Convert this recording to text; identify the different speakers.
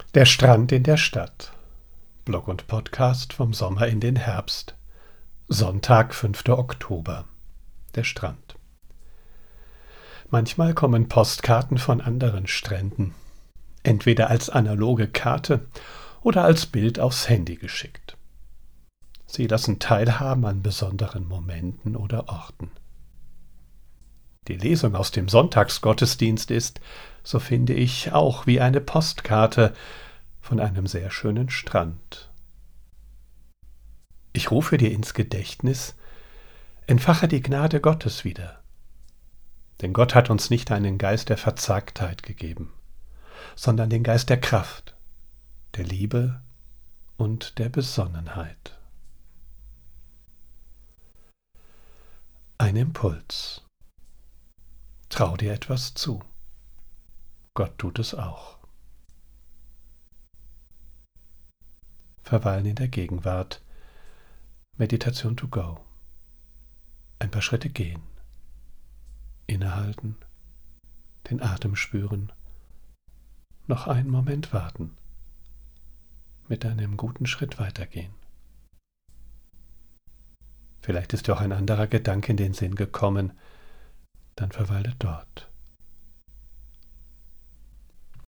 Speaker 1: Der Strand in der Stadt. Blog und Podcast vom Sommer in den Herbst. Sonntag, 5. Oktober. Der Strand. Manchmal kommen Postkarten von anderen Stränden. Entweder als analoge Karte oder als Bild aufs Handy geschickt. Sie lassen teilhaben an besonderen Momenten oder Orten. Die Lesung aus dem Sonntagsgottesdienst ist, so finde ich, auch wie eine Postkarte von einem sehr schönen Strand. Ich rufe dir ins Gedächtnis, entfache die Gnade Gottes wieder. Denn Gott hat uns nicht einen Geist der Verzagtheit gegeben, sondern den Geist der Kraft, der Liebe und der Besonnenheit. Ein Impuls. Trau dir etwas zu. Gott tut es auch. Verweilen in der Gegenwart. Meditation to go. Ein paar Schritte gehen. Innehalten. Den Atem spüren. Noch einen Moment warten. Mit einem guten Schritt weitergehen. Vielleicht ist dir auch ein anderer Gedanke in den Sinn gekommen. Dann verweile dort.